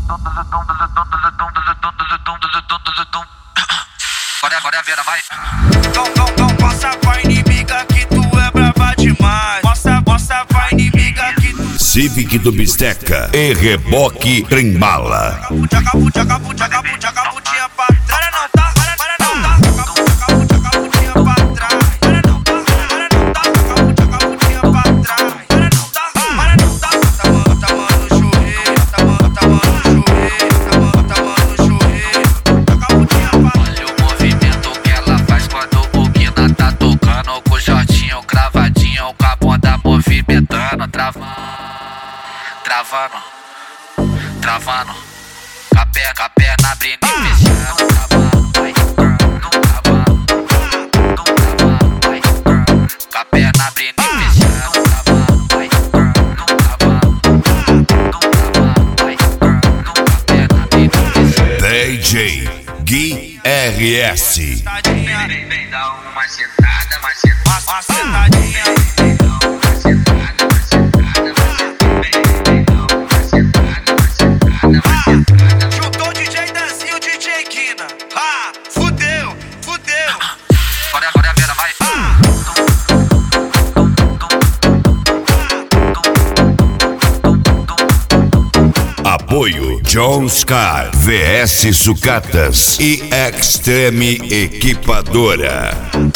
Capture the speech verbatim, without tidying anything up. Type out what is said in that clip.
Bora, bora, Vera, vai. Não, não, não passa pra inimiga que tu é brava demais. Mostra, mostra pra inimiga que tu... Civic do Bisteca e Reboque Trembala. Jacabu, jacabu, jacabu, jacabutinha pra trás. Não tá, para não tá. Jacabu, jacabutinha pra trás. Para não tá, para não tá. Jacabu, jacabutinha pra trás. Para não tá, para não tá. Tá mano, tá mano, churreiro. Tá mano, tá mano, churreiro. Tá mano, tá mano, churreiro. Jacabutinha pra trás. Olha o movimento que ela faz quando o Buquina tá tocando. Com o shortinho cravadinho, com a bunda movimentando. Travando, travando, travando. Com a perna, com a perna abrindo e fechando. Travando, vai, travando, travando, vai, com a perna abrindo e fechando. Travando, vai, travando, travando, vai, com a perna abrindo e fechando. D J Gui R S. Tadinha, Vem, vem, dá uma sentada, uma sentada, uma sentadinha. vem, dá uma sentada, uma sentada, vem, vem, dá uma sentada, uma sentada, uma sentada. Juntou o D J Danzinho e o D J Kina. Ah, fudeu, fudeu. Bora, bora, Vera, vai. Apoio John Scar V S Sucatas e Extreme Equipadora.